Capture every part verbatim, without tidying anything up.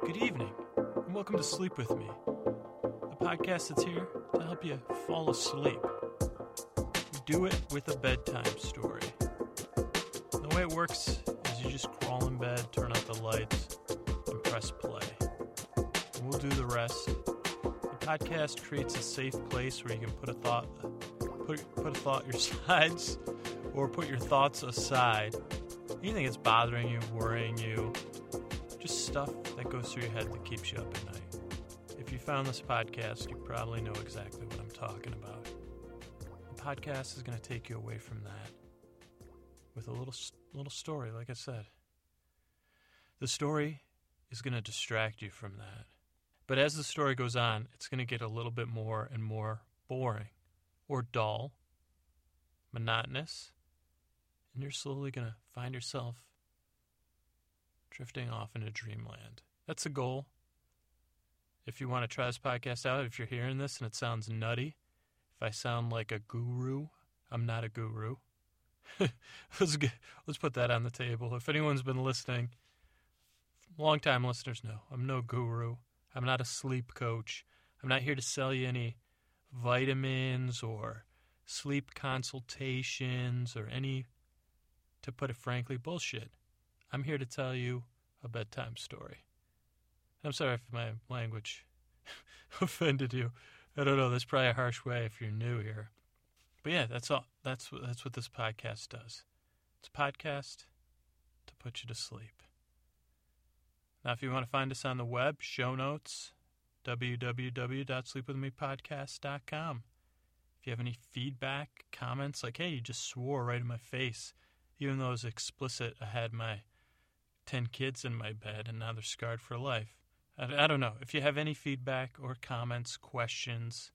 Good evening, and welcome to Sleep With Me, a podcast that's here to help you fall asleep. We do it with a bedtime story. And the way it works is you just crawl in bed, turn out the lights, and press play. And we'll do the rest. The podcast creates a safe place where you can put a thought, put, put a thought your sides, or put your thoughts aside. Anything that's bothering you, worrying you, just stuff that goes through your head that keeps you up at night. If you found this podcast, you probably know exactly what I'm talking about. The podcast is going to take you away from that with a little little story, like I said. The story is going to distract you from that. But as the story goes on, it's going to get a little bit more and more boring or dull, monotonous, and you're slowly going to find yourself drifting off into dreamland. That's the goal. If you want to try this podcast out, if you're hearing this and it sounds nutty, if I sound like a guru, I'm not a guru. let's, get, let's put that on the table. If anyone's been listening, long-time listeners know, I'm no guru. I'm not a sleep coach. I'm not here to sell you any vitamins or sleep consultations or any, to put it frankly, bullshit. I'm here to tell you a bedtime story. I'm sorry if my language offended you. I don't know. That's probably a harsh way if you're new here. But yeah, that's all. That's what, that's what this podcast does. It's a podcast to put you to sleep. Now, if you want to find us on the web, show notes, w w w dot sleep with me podcast dot com. If you have any feedback, comments, like, hey, you just swore right in my face, even though it was explicit, I had my ten kids in my bed, and now they're scarred for life. I, I don't know. If you have any feedback or comments, questions,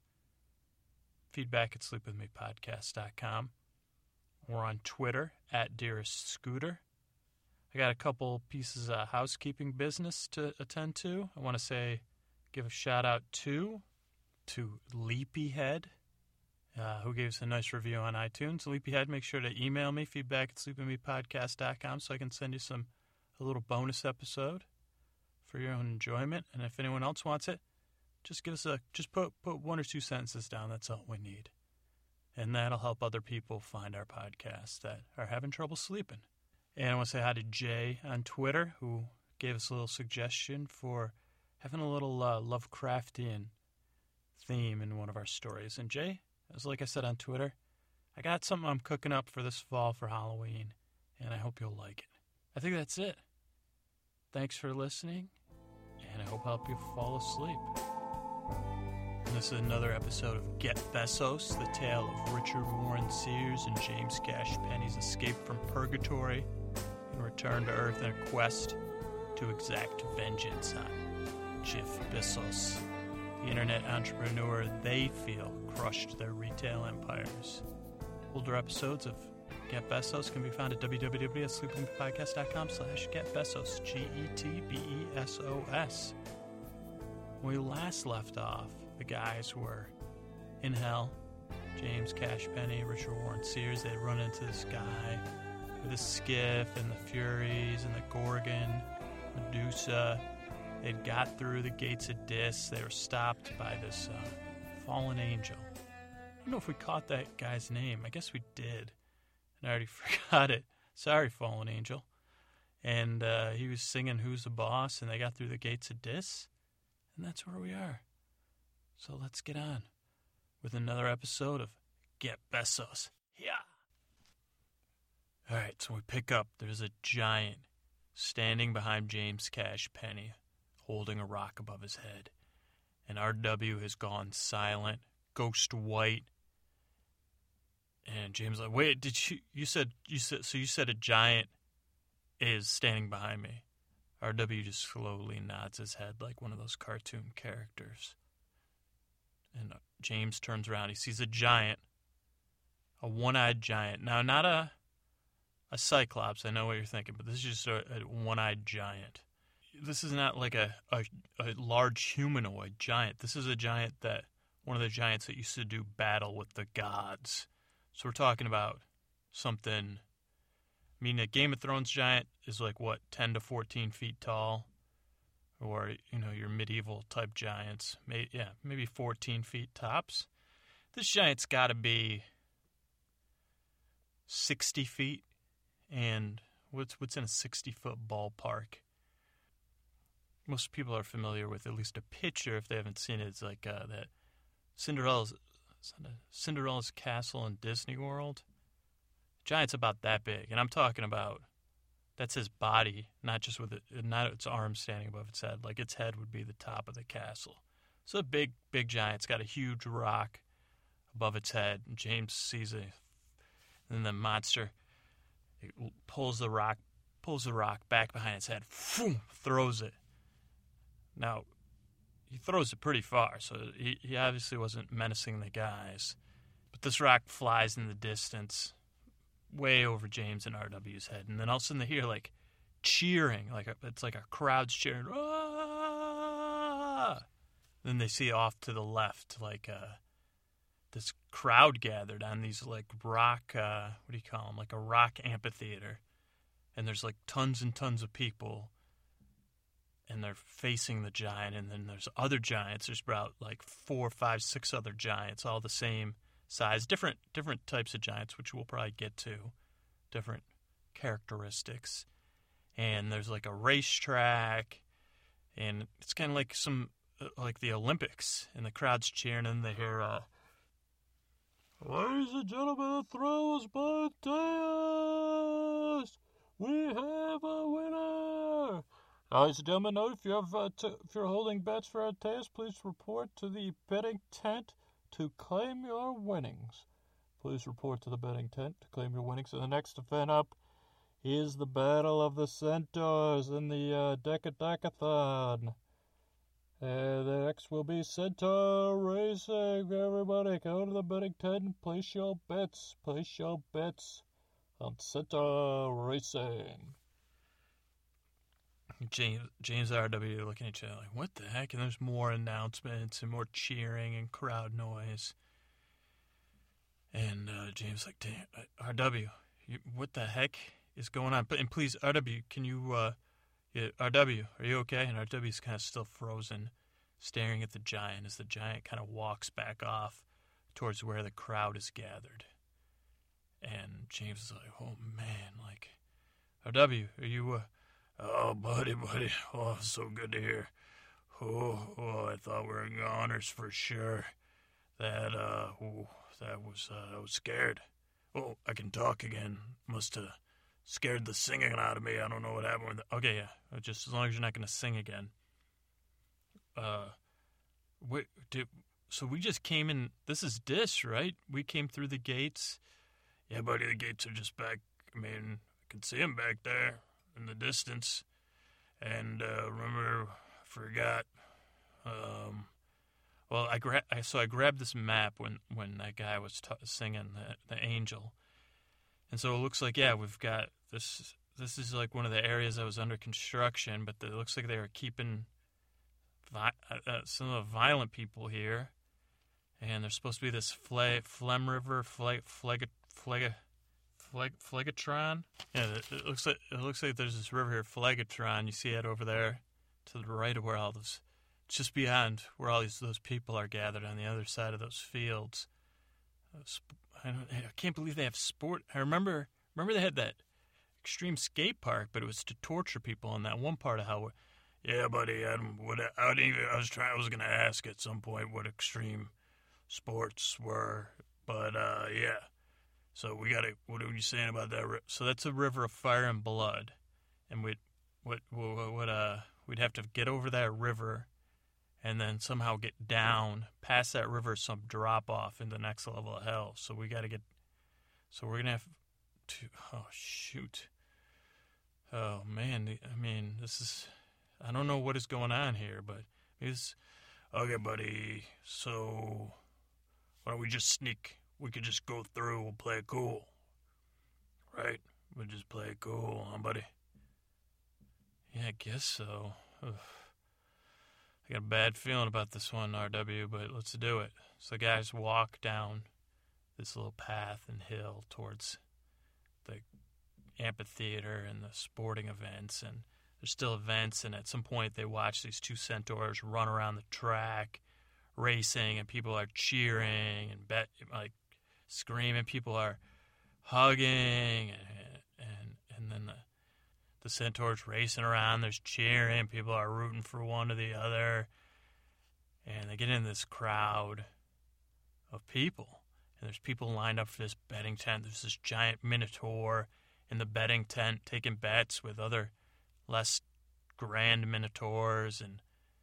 feedback at sleep with me podcast dot com. We're on Twitter, at Dearest Scooter. I got a couple pieces of housekeeping business to attend to. I want to say, give a shout-out to, to Leapyhead, uh, who gave us a nice review on iTunes. Leapyhead, make sure to email me, feedback at sleep with me podcast dot com, so I can send you some a little bonus episode for your own enjoyment. And if anyone else wants it, just give us a just put put one or two sentences down. That's all we need, and that'll help other people find our podcast that are having trouble sleeping. And I want to say hi to Jay on Twitter, who gave us a little suggestion for having a little uh, Lovecraftian theme in one of our stories. And Jay, as like I said on Twitter, I got something I'm cooking up for this fall for Halloween, and I hope you'll like it. I think that's it. Thanks for listening, and I hope I help you fall asleep. And this is another episode of Get Bessos, the tale of Richard Warren Sears and James Cash Penney's escape from purgatory and return to Earth in a quest to exact vengeance on Jeff Bezos, the internet entrepreneur they feel crushed their retail empires. Older episodes of Get Bessos can be found at w w w dot sleep with me podcast dot com slash get bessos, G E T B E S O S. When we last left off, the guys were in hell. James Cash Penney, Richard Warren Sears, they'd run into this guy with a skiff and the Furies and the Gorgon, Medusa. They'd got through the gates of Dis. They were stopped by this uh, fallen angel. I don't know if we caught that guy's name. I guess we did. And I already forgot it. Sorry, fallen angel. And uh, he was singing Who's the Boss, and they got through the gates of Dis. And that's where we are. So let's get on with another episode of Get Bessos. Yeah. All right, so we pick up. There's a giant standing behind James Cash Penney, holding a rock above his head. And R W has gone silent, ghost white. And James is like, wait, did you, you said, you said, so you said a giant is standing behind me. R W just slowly nods his head like one of those cartoon characters. And James turns around. He sees a giant, a one-eyed giant. Now, not a a cyclops. I know what you're thinking, but this is just a, a one-eyed giant. This is not like a, a, a large humanoid giant. This is a giant that, one of the giants that used to do battle with the gods. So we're talking about something, I mean, a Game of Thrones giant is like, what, ten to fourteen feet tall? or, you know, your medieval type giants. May, yeah, maybe fourteen feet tops. This giant's got to be sixty feet, and what's what's in a sixty-foot ballpark? Most people are familiar with at least a picture, if they haven't seen it. It's like uh, that Cinderella's Cinderella's castle in Disney World. Giant's about that big, and I'm talking about that's his body, not just with it, not its arms standing above its head. Like its head would be the top of the castle. So a big, big giant's got a huge rock above its head. And James sees it, and then the monster it pulls the rock, pulls the rock back behind its head, phoom, throws it. Now, he throws it pretty far, so he, he obviously wasn't menacing the guys. But this rock flies in the distance, way over James and R W's head. And then all of a sudden they hear, like, cheering. like a, It's like a crowd's cheering. Ah! Then they see off to the left, like, uh, this crowd gathered on these, like, rock, uh, what do you call them? Like a rock amphitheater. And there's, like, tons and tons of people. And they're facing the giant, and then there's other giants. There's about like four, five, six other giants, all the same size, different different types of giants, which we'll probably get to, different characteristics. And there's like a racetrack, and it's kind of like some uh, like the Olympics, and the crowd's cheering, and they hear, uh, "Ladies and gentlemen, the thrill is back to us. We have a winner." Ladies and gentlemen, note if you have uh, t- if you're holding bets for our test, please report to the betting tent to claim your winnings. Please report to the betting tent to claim your winnings. And the next event up is the Battle of the Centaurs in the uh, Decadeckathon. Uh, the next will be Centaur Racing. Everybody, go to the betting tent and place your bets. Place your bets on Centaur Racing. James, James R W looking at each other like, what the heck? And there's more announcements and more cheering and crowd noise. And uh, James like, damn, R W, you, what the heck is going on? And please, R W, can you, uh, yeah, R W, are you okay? And R W's kind of still frozen, staring at the giant as the giant kind of walks back off towards where the crowd is gathered. And James is like, oh man, like, R W, are you, uh, oh, buddy, buddy. Oh, so good to hear. Oh, oh, I thought we were goners for sure. That, uh, oh, that was, uh, I was scared. Oh, I can talk again. Must have scared the singing out of me. I don't know what happened with it. Okay, yeah. Just as long as you're not going to sing again. Uh, wait, did, so we just came in. This is Dish, right? We came through the gates. Yeah, buddy, the gates are just back. I mean, I can see them back there in the distance. And uh, remember, I forgot. Um, well, I gra- I, so I grabbed this map when, when that guy was t- singing the, the angel, and so it looks like yeah we've got this. This is like one of the areas that was under construction, but it looks like they were keeping vi- uh, some of the violent people here, and there's supposed to be this Fle- Flem River Fle- Flega Flega. Fleg- Phlegatron. Yeah, it, it looks like it looks like there's this river here, Phlegatron. You see it over there, to the right of where all those, just beyond where all these those people are gathered on the other side of those fields. I, don't, I can't believe they have sport. I remember remember they had that extreme skate park, but it was to torture people in that one part of how. Yeah, buddy, Adam. What I, didn't even, I was trying. I was going to ask at some point what extreme sports were, but uh, yeah. So we got to. What are you saying about that? So that's a river of fire and blood, and we, what, what, what, uh, we'd have to get over that river, and then somehow get down past that river, some drop off in the next level of hell. So we got to get. So we're gonna have to. Oh shoot. Oh man, I mean this is. I don't know what is going on here, but it's okay, buddy. So why don't we just sneak? We could just go through, we'll play it cool. Right? We'll just play it cool, huh, buddy? Yeah, I guess so. Ugh. I got a bad feeling about this one, R W, but let's do it. So the guys walk down this little path and hill towards the amphitheater and the sporting events, and there's still events, and at some point they watch these two centaurs run around the track, racing, and people are cheering and bet like screaming. People are hugging, and and, and then the the centaurs racing around. There's cheering. People are rooting for one or the other, and they get in this crowd of people, and there's people lined up for this betting tent. There's this giant minotaur in the betting tent taking bets with other less grand minotaurs, and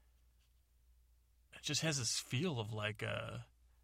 it just has this feel of like a,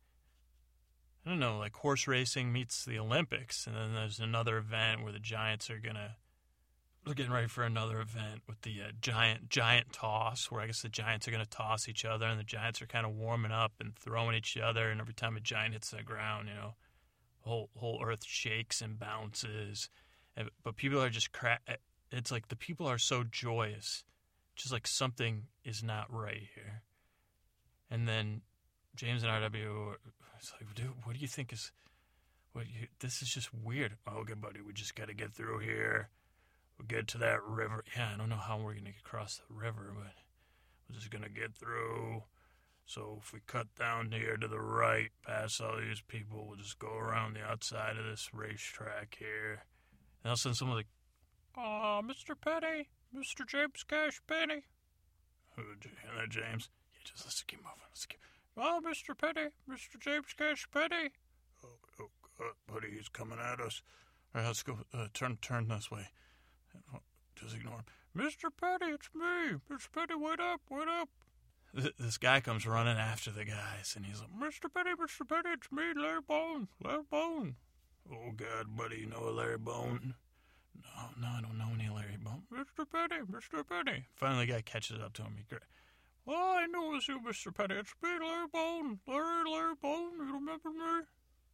I don't know, like horse racing meets the Olympics. And then there's another event where the giants are gonna, they're getting ready for another event with the uh, giant giant toss, where I guess the giants are gonna toss each other, and the giants are kind of warming up and throwing each other, and every time a giant hits the ground, you know, whole whole earth shakes and bounces. And, but people are just cra- it's like the people are so joyous, just like something is not right here. And then James and R W, it's like, dude, what do you think is, what you, this is just weird. Oh, okay, buddy, we just got to get through here. We'll get to that river. Yeah, I don't know how we're going to get across the river, but we're just going to get through. So if we cut down here to the right, past all these people, we'll just go around the outside of this racetrack here. And all of a sudden someone's like, "Oh, Mister Petty, Mister James Cash Penny." Oh, that James. Yeah, just let's keep moving. Let's keep. "Oh, Mister Petty, Mister James Cash Penny." Oh, oh, God, buddy, he's coming at us. All right, let's go. Uh, turn, turn this way. Just ignore him. "Mister Petty, it's me. Mister Petty, wait up, wait up." Th- this guy comes running after the guys, and he's like, "Mister Petty, Mister Petty, it's me, Larry Bone, Larry Bone." "Oh, God, buddy, you know a Larry Bone?" No, no, I don't know any Larry Bone. "Mister Petty, Mister Petty." Finally, the guy catches up to him. He cries, "Oh, I know it's you, Mister Petty. It's me, Larry Bone. Larry, Larry Bone. You remember me?"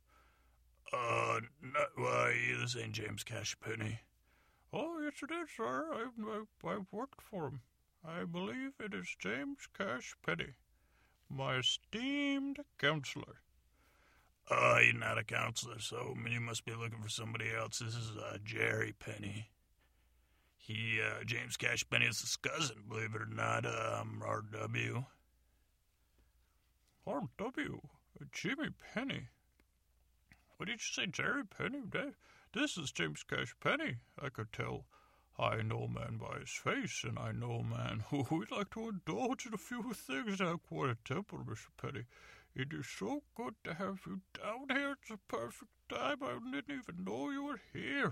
Uh, no, why, this ain't James Cash Penny." "Oh, yes, it is, sir. I've, I've, I've worked for him. I believe it is James Cash Penny, my esteemed counselor." "Uh, he's not a counselor, so you must be looking for somebody else. This is, uh, Jerry Penny. He, uh, James Cash Penny is his cousin, believe it or not, um, R W. R W? Jimmy Penny? What did you say, Jerry Penny? This is James Cash Penny. I could tell. I know a man by his face, and I know a man who would like to indulge in a few things. I have quite a temper, Mister Penny. It is so good to have you down here. It's a perfect time. I didn't even know you were here."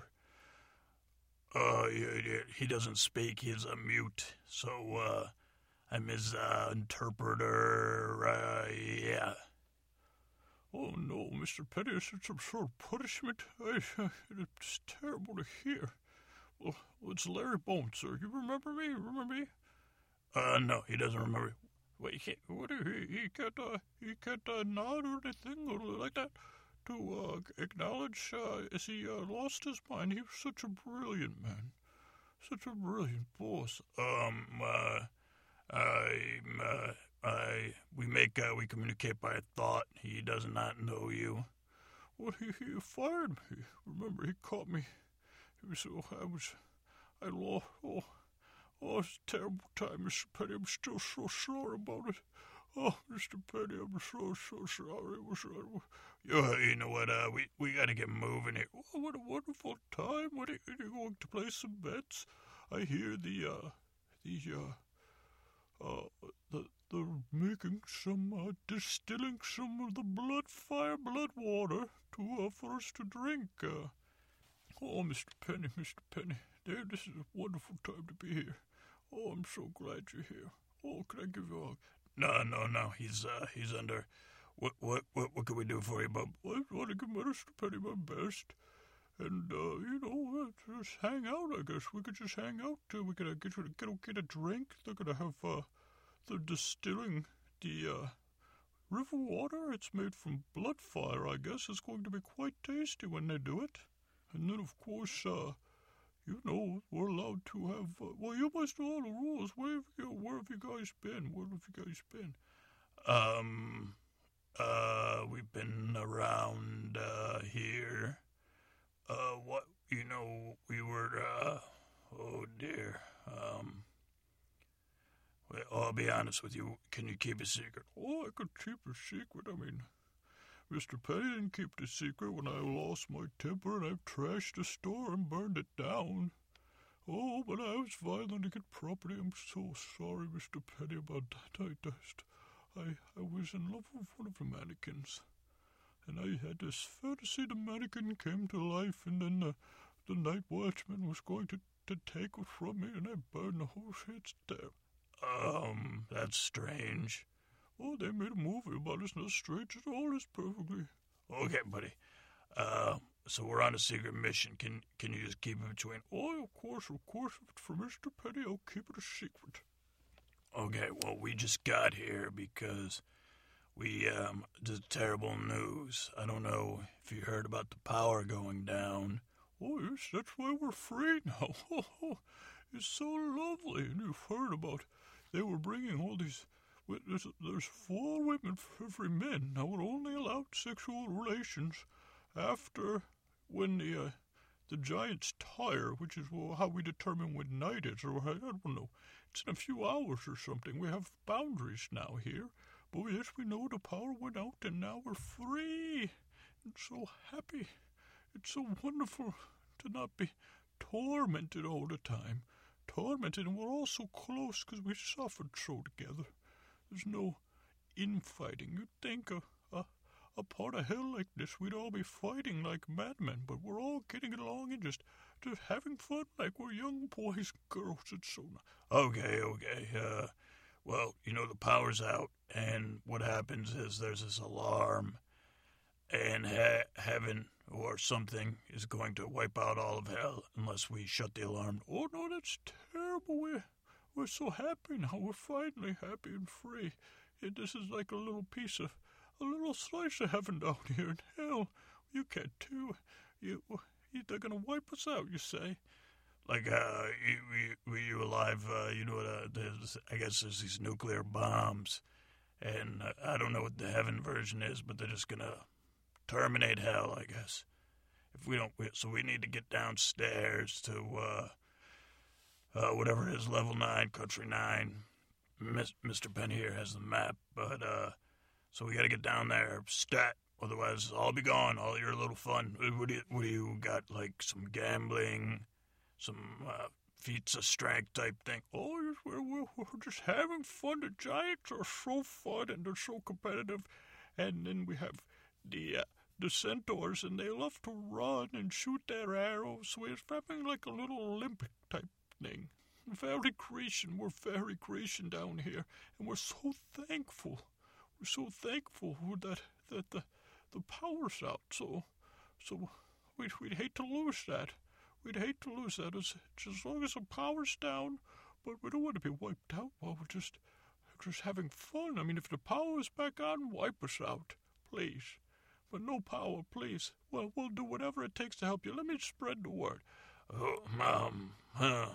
Uh, he, he doesn't speak. He's a mute. So, uh, I'm his, uh, interpreter. Uh, yeah. "Oh, no, Mister Penny, is it some sort of punishment? I, it's terrible to hear. Well, it's Larry Bone, sir. You remember me? Remember me?" Uh, no, he doesn't remember. Wait, he can't, what, he, he can't, uh, he can't, uh, nod or anything or like that to, uh, acknowledge, uh, as he, uh, lost his mind. He was such a brilliant man. Such a brilliant boss. Um, uh, I'm, uh, I, we make, uh, we communicate by thought. He does not know you." "Well, he, he fired me. Remember, he caught me. It was, oh, I was, I lost, oh, oh, it's a terrible time, Mister Petty. I'm still so sorry about it. Oh, Mister Petty, I'm so, so sorry. It was, uh, you, you know what, uh, we, we gotta get moving here." "Oh, what a wonderful time. What are, are you going to play some bets? I hear the, uh, the, uh, uh, the, they're making some, uh, distilling some of the blood fire blood water to, uh, for us to drink, uh. Oh, Mister Penny, Mister Penny, dear, this is a wonderful time to be here. Oh, I'm so glad you're here. Oh, can I give you a hug?" "No, no, no, he's, uh, he's under, what, what, what, what can we do for you, bub?" "I want to give Mister Penny my best, and, uh, you know, uh, just hang out, I guess. We could just hang out, too. We could uh, get, get, get a drink. They're gonna have, uh, they're distilling the, uh, river water. It's made from blood fire, I guess. It's going to be quite tasty when they do it. And then, of course, uh, you know, we're allowed to have, uh, well, you must know all the rules. Where have you, where have you guys been? Where have you guys been?" Um, uh, we've been around, uh, here. Uh, what, you know, we were, uh, oh dear, Um, well, I'll be honest with you. Can you keep a secret? Oh, I could keep a secret. I mean, Mister Penny didn't keep the secret when I lost my temper and I trashed the store and burned it down. Oh, but I was violent to get property. I'm so sorry, Mister Penny, about that. I just, I, I was in love with one of the mannequins. And I had this fantasy the mannequin came to life, and then the, the night watchman was going to, to take it from me, and I burned the whole shit down. Um, that's strange. Oh, they made a movie about it. It's not strange at all. It's perfectly... Okay, buddy. Uh, so we're on a secret mission. Can can you just keep it between... Oh, of course, of course. If it's for Mister Penny, I'll keep it a secret. Okay, well, we just got here because we, um, did terrible news. I don't know if you heard about the power going down. Oh, yes, that's why we're free now. It's so lovely. And you've heard about... They were bringing all these... There's, there's four women for every man. Now we're only allowed sexual relations after when the uh, the giants tire, which is well, how we determine when night is, or I don't know. It's in a few hours or something. We have boundaries now here. But yes, we know the power went out, and now we're free. And so happy. It's so wonderful to not be tormented all the time. Tormented, and we're all so close because we suffered so together. There's no infighting. You'd think a, a, a part of hell like this, we'd all be fighting like madmen, but we're all getting along and just, just having fun like we're young boys and girls. It's so nice. Okay, okay. Uh, well, you know, the power's out, and what happens is there's this alarm, and ha- heaven or something is going to wipe out all of hell unless we shut the alarm. Oh, no, that's terrible. We're, we're so happy now. We're finally happy and free. And this is like a little piece of, a little slice of heaven down here in hell. You can't do. You, they're going to wipe us out, you say? Like, uh, you, were you alive? Uh, you know what, uh, there's, I guess there's these nuclear bombs, and uh, I don't know what the heaven version is, but they're just going to terminate hell, I guess. If we don't, so we need to get downstairs to, uh, uh, whatever it is, level nine, country nine. Mister Penn here has the map, but, uh, so we gotta get down there, stat, otherwise I'll be gone, all your little fun. What do you, what do you got, like some gambling, some, uh, feats of strength type thing? Oh, yes, we're, we're, we're just having fun. The Giants are so fun, and they're so competitive, and then we have the, uh, the centaurs, and they love to run and shoot their arrows. So we're having like a little Olympic type thing. Very Grecian. We're very Grecian down here, and we're so thankful. We're so thankful that that the the power's out. So so we'd we'd hate to lose that. We'd hate to lose that. As as long as the power's down, but we don't want to be wiped out while we're just just having fun. I mean, if the power is back on, wipe us out, please. But no power, please. Well, we'll do whatever it takes to help you. Let me spread the word. Oh, um, huh.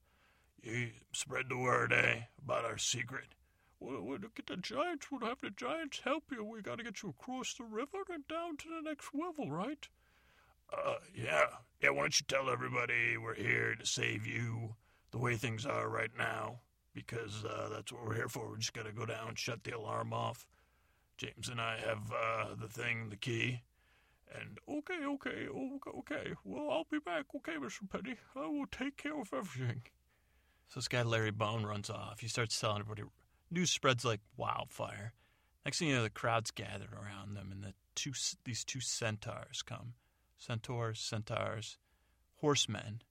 You spread the word, eh, about our secret? Well, we'll get the Giants. We'll have the Giants help you. We got to get you across the river and down to the next level, right? Uh, yeah. Yeah, why don't you tell everybody we're here to save you the way things are right now, because uh, that's what we're here for. We just got to go down, shut the alarm off. James and I have uh, the thing, the key, and... Okay, okay, okay, okay. Well, I'll be back, okay, Mister Penny. I will take care of everything. So this guy Larry Bone runs off. He starts telling everybody. News spreads like wildfire. Next thing you know, the crowd's gathered around them, and the two these two centaurs come. Centaurs, centaurs, horsemen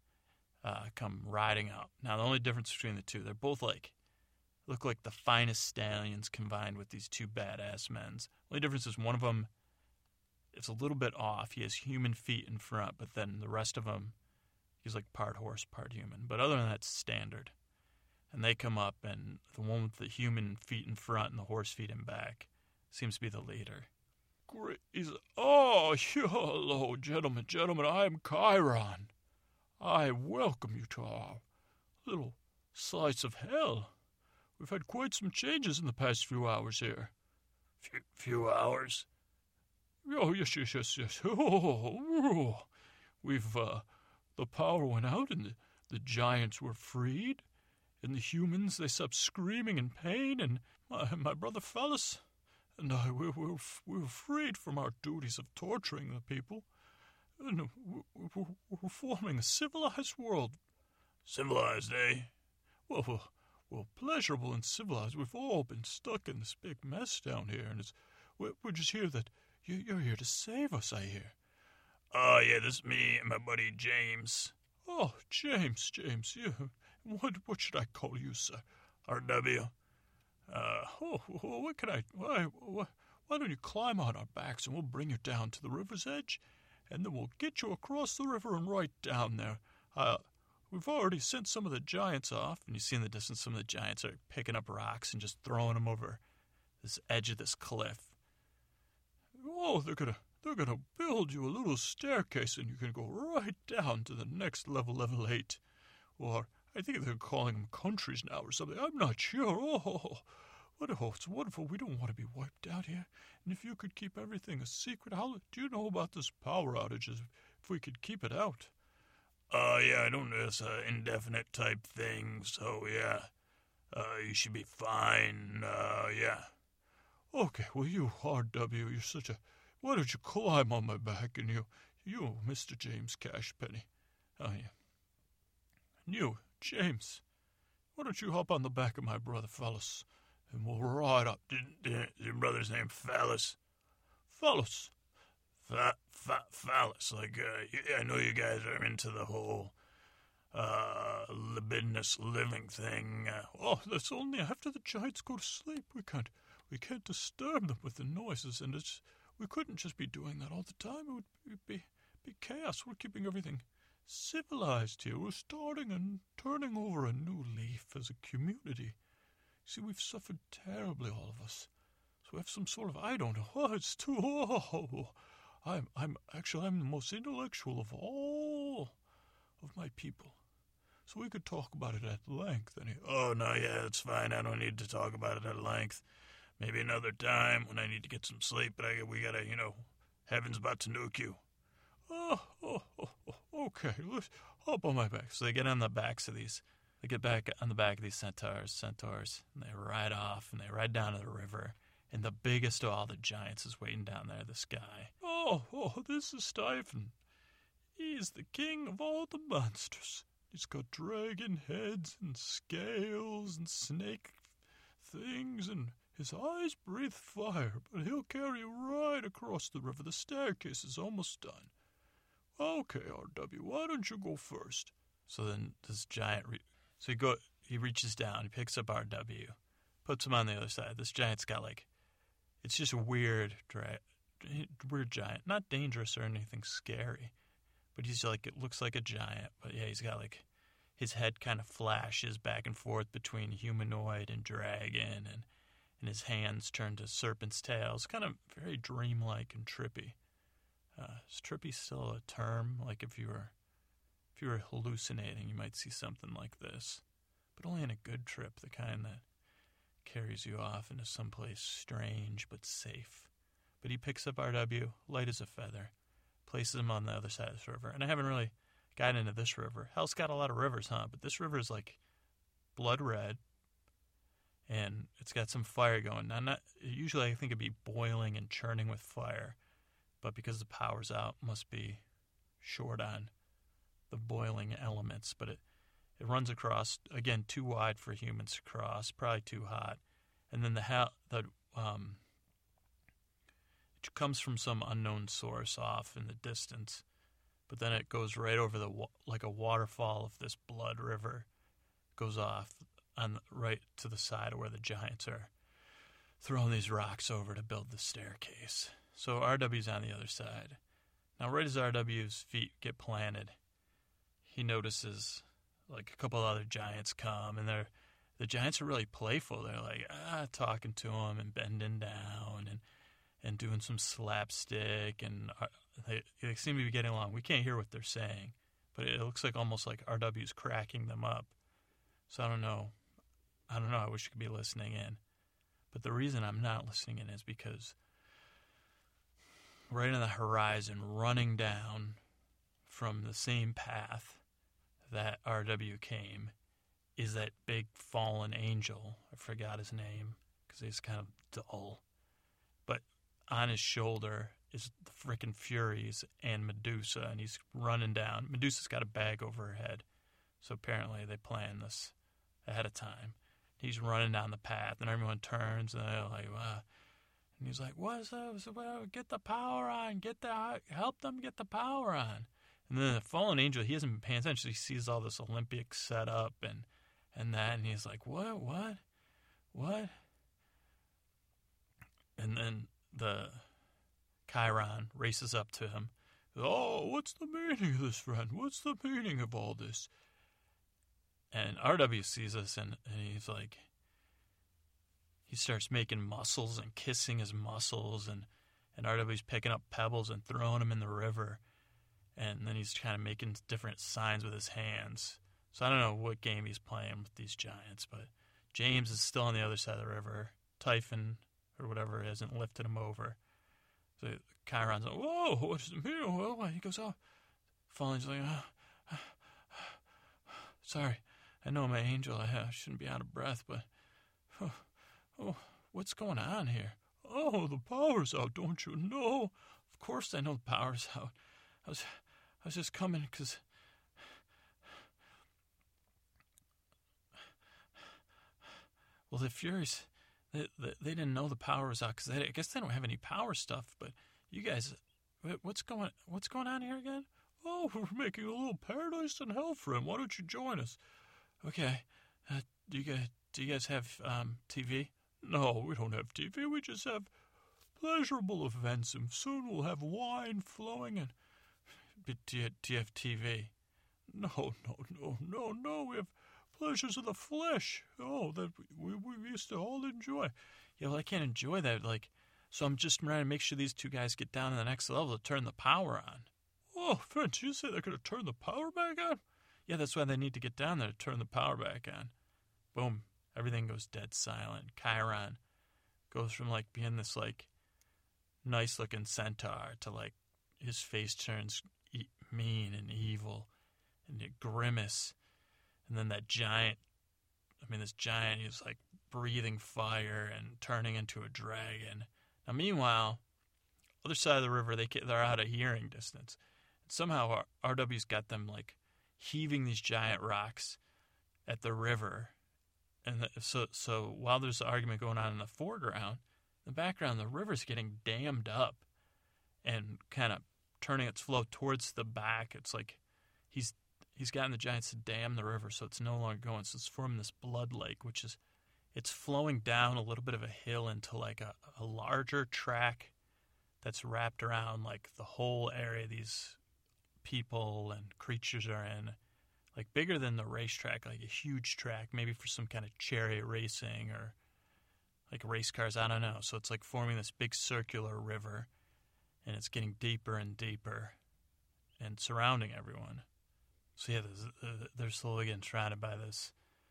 uh, come riding up. Now, the only difference between the two, they're both like, look like the finest stallions combined with these two badass men. The only difference is one of them is a little bit off. He has human feet in front, but then the rest of them, he's like part horse, part human. But other than that, it's standard. And they come up, and the one with the human feet in front and the horse feet in back seems to be the leader. Great. He's, oh, hello, gentlemen, gentlemen. I am Chiron. I welcome you to our little slice of hell. We've had quite some changes in the past few hours here. Few, few hours? Oh, yes, yes, yes, yes. Oh, we've, uh, the power went out, and the, the giants were freed, and the humans, they stopped screaming in pain, and my, my brother Phallus and I, we, we, were, we were freed from our duties of torturing the people, and we, we, we're forming a civilized world. Civilized, eh? Well, well, well, pleasurable and civilized. We've all been stuck in this big mess down here, and it's, we're, we're just here that you, you're here to save us, I hear. Oh, yeah, this is me and my buddy James. Oh, James, James, you. What what should I call you, sir? R W. Uh, oh, what can I, why, why, why don't you climb on our backs and we'll bring you down to the river's edge, and then we'll get you across the river and right down there. Uh, we've already sent some of the giants off, and you see in the distance some of the giants are picking up rocks and just throwing them over this edge of this cliff. Oh, they're gonna, they're gonna build you a little staircase, and you can go right down to the next level, level eight, or I think they're calling them countries now or something. I'm not sure. Oh, what a, oh, it's wonderful. We don't want to be wiped out here. And if you could keep everything a secret, how do you know about this power outage? If we could keep it out? Uh, yeah, I don't know. It's an indefinite type thing, so yeah. Uh, you should be fine. Uh, yeah. Okay, well, you, R W, you're such a... Why don't you climb on my back, and you, you, Mister James Cashpenny. Oh, yeah. And you, James, why don't you hop on the back of my brother Phallus, and we'll ride up. Did, did your brother's name Phallus? Phallus. Fa, fa, phallus. Like, uh, I know you guys are into the whole uh, libidinous living thing. Uh, oh, that's only after the giants go to sleep. We can't, we can't disturb them with the noises, and it's, we couldn't just be doing that all the time. It would be, be chaos. We're keeping everything civilized here. We're starting and turning over a new leaf as a community. See, we've suffered terribly, all of us. So we have some sort of, I don't know, oh, it's too, oh, I'm, I'm, actually, I'm the most intellectual of all of my people. So we could talk about it at length. Any- oh, no, yeah, it's fine. I don't need to talk about it at length. Maybe another time when I need to get some sleep, but I, we gotta, you know, heaven's about to nuke you. Oh, oh, oh, oh, okay, let's hop on my back. So they get on the backs of these, they get back on the back of these centaurs, centaurs, and they ride off, and they ride down to the river, and the biggest of all the giants is waiting down there, this guy. Oh, oh, this is Stiphan. He's the king of all the monsters. He's got dragon heads and scales and snake things, and his eyes breathe fire, but he'll carry you right across the river. The staircase is almost done. Okay, R W, why don't you go first? So then this giant, re- so he go, he reaches down, he picks up R W, puts him on the other side. This giant's got like, it's just a weird, dra- weird giant. Not dangerous or anything scary, but he's like, it looks like a giant. But yeah, he's got like, his head kind of flashes back and forth between humanoid and dragon, and, and his hands turn to serpent's tails. Kind of very dreamlike and trippy. Uh, is trippy still a term? Like if you were, if you were hallucinating, you might see something like this, but only in a good trip, the kind that carries you off into someplace strange but safe. But he picks up R W, light as a feather, places him on the other side of this river. And I haven't really gotten into this river. Hell's got a lot of rivers, huh? But this river is like blood red, and it's got some fire going. Now, not usually I think it'd be boiling and churning with fire, but because the power's out, must be short on the boiling elements. But it, it runs across, again, too wide for humans to cross, probably too hot. And then the ha- the um, it comes from some unknown source off in the distance, but then it goes right over the wa- like a waterfall of this blood river, goes off on the, right to the side of where the giants are throwing these rocks over to build the staircase. So R W's on the other side. Now, right as R W's feet get planted, he notices like a couple other giants come, and they're the giants are really playful. They're like ah, talking to him and bending down and and doing some slapstick, and uh, they they seem to be getting along. We can't hear what they're saying, but it looks like almost like R W's cracking them up. So I don't know. I don't know. I wish you could be listening in, but the reason I'm not listening in is because right on the horizon, running down from the same path that R W came is that big fallen angel. I forgot his name because he's kind of dull. But on his shoulder is the frickin' Furies and Medusa, and he's running down. Medusa's got a bag over her head, so apparently they planned this ahead of time. He's running down the path, and everyone turns, and they're like, wow. And he's like, what's up? Well, get the power on. Get the, help them get the power on. And then the fallen angel, he hasn't been paying attention. He sees all this Olympic setup and, and that, and he's like, what, what, what? And then the Chiron races up to him. Oh, what's the meaning of this, friend? What's the meaning of all this? And R W sees this, and, and he's like, he starts making muscles and kissing his muscles, and, and R W's picking up pebbles and throwing them in the river. And then he's kind of making different signs with his hands. So I don't know what game he's playing with these giants, but James is still on the other side of the river. Typhon, or whatever, hasn't lifted him over. So Chiron's like, whoa, what does it mean? Well, he goes, oh. Fallen's like, oh, sorry, I know I'm an angel. I shouldn't be out of breath, but oh, oh, what's going on here? Oh, the power's out, don't you know? Of course I know the power's out. I was, I was just coming because well, the Furies, they, they, they didn't know the power was out because I guess they don't have any power stuff. But you guys, what's going what's going on here again? Oh, we're making a little paradise and hell for him. Why don't you join us? Okay. Uh, do you guys do you guys have um, T V? No, we don't have T V. We just have pleasurable events, and soon we'll have wine flowing. And but do you, do you have T V? No, no, no, no, no. We have pleasures of the flesh. Oh, that we we used to all enjoy. Yeah, well, I can't enjoy that. Like, so I'm just trying to make sure these two guys get down to the next level to turn the power on. Oh, friend, you say they're going to turn the power back on? Yeah, that's why they need to get down there to turn the power back on. Boom. Everything goes dead silent. Chiron goes from, like, being this, like, nice-looking centaur to, like, his face turns e- mean and evil and a grimace. And then that giant, I mean, this giant, he's, like, breathing fire and turning into a dragon. Now, meanwhile, other side of the river, they, they're out of hearing distance. Somehow R W's got them, like, heaving these giant rocks at the river. And the, so so while there's an argument going on in the foreground, in the background, the river's getting dammed up and kind of turning its flow towards the back. It's like he's he's gotten the giants to dam the river so it's no longer going. So it's forming this blood lake, which is, it's flowing down a little bit of a hill into, like, a, a larger track that's wrapped around, like, the whole area these people and creatures are in, like, bigger than the racetrack, like a huge track, maybe for some kind of chariot racing or like race cars, I don't know. So it's like forming this big circular river, and it's getting deeper and deeper and surrounding everyone. So yeah, they're slowly getting surrounded by this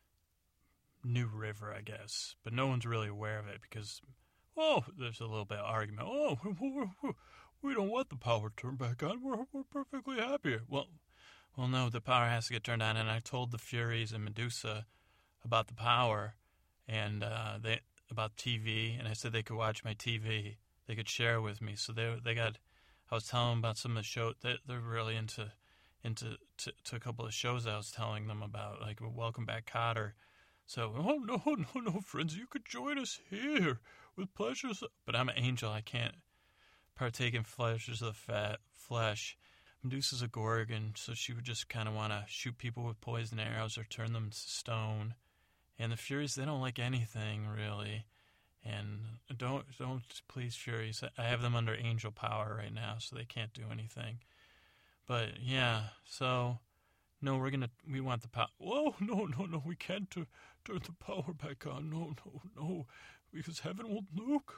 new river, I guess, but no one's really aware of it because, oh, there's a little bit of argument. Oh, we don't want the power turned back on. We're we're perfectly happy. Well, well, no, the power has to get turned on. And I told the Furies and Medusa about the power, and uh, they about T V. And I said they could watch my T V. They could share with me. So they they got. I was telling them about some of the show. They, they're really into into to, to a couple of shows I was telling them about, like Welcome Back, Kotter. So, oh no, no, no, friends, you could join us here with pleasures. But I'm an angel. I can't partake in pleasures of the fat flesh. Medusa's a Gorgon, so she would just kind of want to shoot people with poison arrows or turn them to stone. And the Furies, they don't like anything, really. And don't, don't, please, Furies. I have them under angel power right now, so they can't do anything. But, yeah, so, no, we're going to, we want the power. Whoa, no, no, no, we can't t- turn the power back on. No, no, no, because heaven will nuke.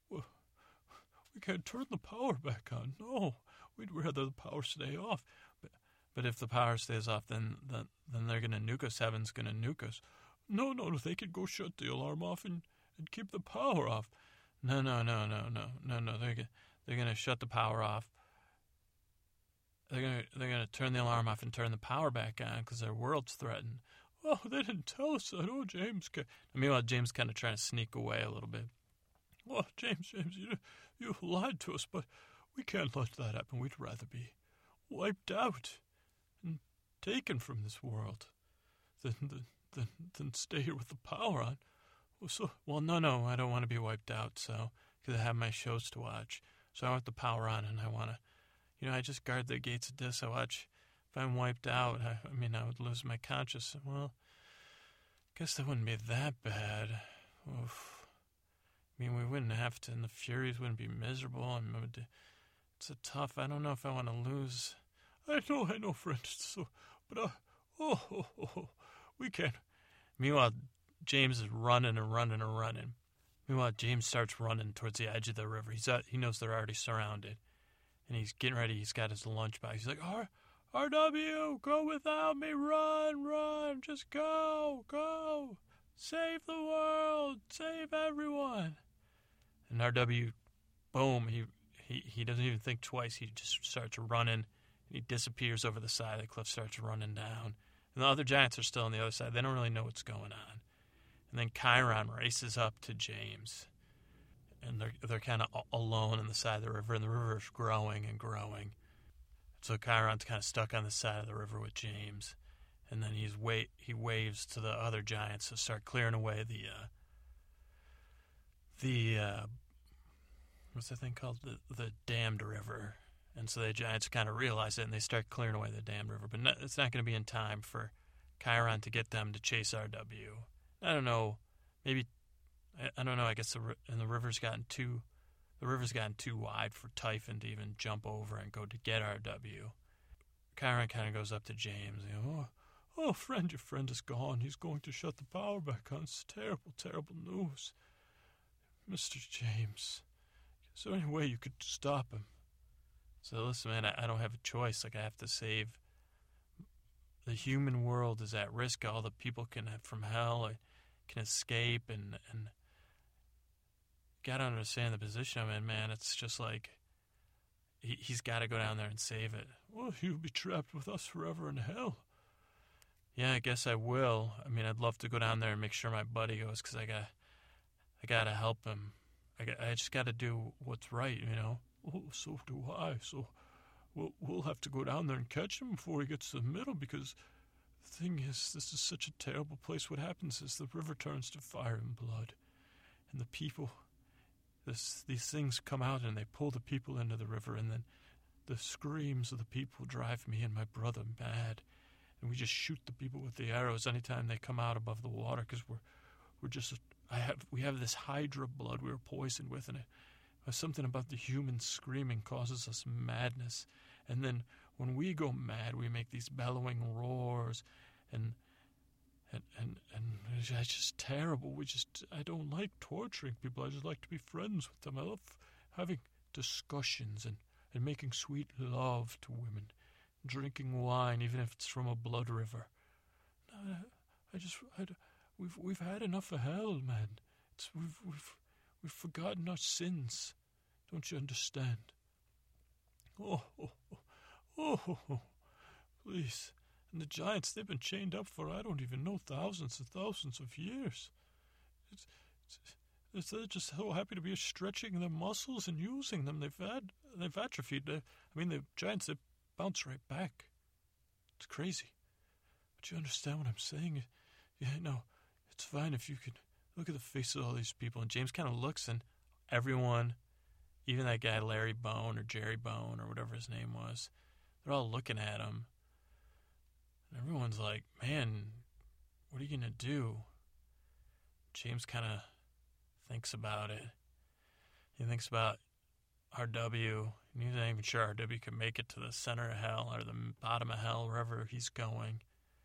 We can't turn the power back on. No, we'd rather the power stay off. But, but if the power stays off, then then, then they're going to nuke us. Heaven's going to nuke us. No, no, they could go shut the alarm off and, and keep the power off. No, no, no, no, no, no, no. They're, they're going to shut the power off. they're gonna they're gonna turn the alarm off and turn the power back on because their world's threatened. Oh, they didn't tell us that. Oh, James. And meanwhile, James kind of trying to sneak away a little bit. Oh, James, James, you you lied to us, but we can't let that happen. We'd rather be wiped out and taken from this world than than than, than stay here with the power on. Well, so well, no, no, I don't want to be wiped out. So because I have my shows to watch, so I want the power on, and I want to, you know, I just guard the gates of this. I watch. If I'm wiped out, I, I mean, I would lose my consciousness. Well, I guess that wouldn't be that bad. Oof. I mean, we wouldn't have to, and the Furies wouldn't be miserable. And it's a tough. I don't know if I want to lose. I know, I know, friend. So, but uh, oh, oh, oh, we can't. Meanwhile, James is running and running and running. Meanwhile, James starts running towards the edge of the river. He's out, he knows they're already surrounded, and he's getting ready. He's got his lunchbox. He's like, "Oh, R W, go without me, run, run, just go, go, save the world, save everyone." And R W, boom, he, he, he doesn't even think twice. He just starts running, and he disappears over the side of the cliff, starts running down. And the other giants are still on the other side. They don't really know what's going on. And then Chiron races up to James, and they're, they're kind of alone on the side of the river, and the river is growing and growing. So Chiron's kind of stuck on the side of the river with James, and then he's wa- he waves to the other giants to start clearing away the uh, the uh, what's that thing called, the the damned river. And so the giants kind of realize it, and they start clearing away the damned river. But no, it's not going to be in time for Chiron to get them to chase R W. I don't know, maybe I, I don't know. I guess the and the river's gotten too. The river's gotten too wide for Typhon to even jump over and go to get R W. Chiron kind of goes up to James. You know, oh, oh, friend, your friend is gone. He's going to shut the power back on. It's terrible, terrible news. Mister James, is there any way you could stop him? So listen, man, I, I don't have a choice. Like, I have to save. The human world is at risk. All the people can from hell can escape, and and. Gotta understand the position I'm in, man. It's just like he, he's got to go down there and save it. Well, you'll be trapped with us forever in hell. Yeah, I guess I will. I mean, I'd love to go down there and make sure my buddy goes, because I got, I gotta help him. I got, I just got to do what's right, you know. Oh, so do I. So we'll we'll have to go down there and catch him before he gets to the middle, because the thing is, this is such a terrible place. What happens is the river turns to fire and blood, and the people. This, these things come out and they pull the people into the river, and then the screams of the people drive me and my brother mad, and we just shoot the people with the arrows anytime they come out above the water, because we're we're just I have we have this hydra blood we were poisoned with, and it, it, something about the human screaming causes us madness, and then when we go mad, we make these bellowing roars, and. And, and and it's just terrible. We just I don't like torturing people. I just like to be friends with them. I love having discussions and, and making sweet love to women, drinking wine, even if it's from a blood river. I, I just I, we've we've had enough of hell, man. It's we've we've we've forgotten our sins. Don't you understand? Oh oh oh oh, oh. Please. And the giants, they've been chained up for, I don't even know, thousands and thousands of years. It's, it's, it's, they're just so happy to be stretching their muscles and using them. They've had, they've atrophied. They, I mean, the giants, they bounce right back. It's crazy. But you understand what I'm saying? Yeah, no, it's fine if you could look at the faces of all these people. And James kind of looks, and everyone, even that guy Larry Bone or Jerry Bone or whatever his name was, they're all looking at him. Everyone's like, man, what are you going to do? James kind of thinks about it. He thinks about R W. He's not even sure R W can make it to the center of hell or the bottom of hell, wherever he's going.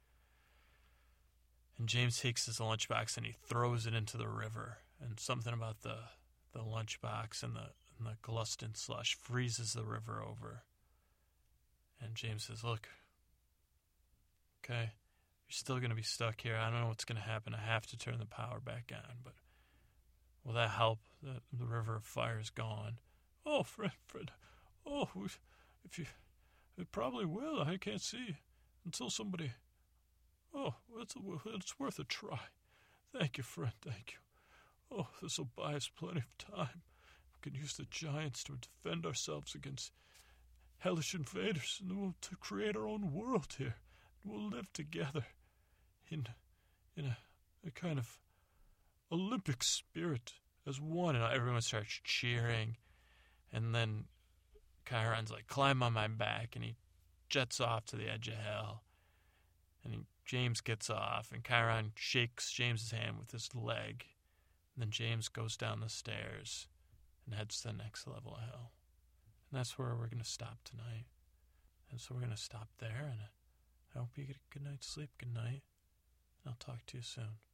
And James takes his lunchbox and he throws it into the river. And something about the, the lunchbox and the, and the Glustin slush freezes the river over. And James says, look, okay, you're still going to be stuck here. I don't know what's going to happen. I have to turn the power back on, but will that help? The, the river of fire is gone. Oh, friend, friend. Oh, if you, It probably will. I can't see until somebody. Oh, it's, it's worth a try. Thank you, friend. Thank you. Oh, this will buy us plenty of time. We can use the giants to defend ourselves against hellish invaders, and we'll to create our own world here. We'll live together in in a, a kind of Olympic spirit as one. And everyone starts cheering, and then Chiron's like, climb on my back, and he jets off to the edge of hell. And he, James gets off, and Chiron shakes James's hand with his leg. And then James goes down the stairs and heads to the next level of hell. And that's where we're going to stop tonight. And so we're going to stop there, and I hope you get a good night's sleep. Good night. I'll talk to you soon.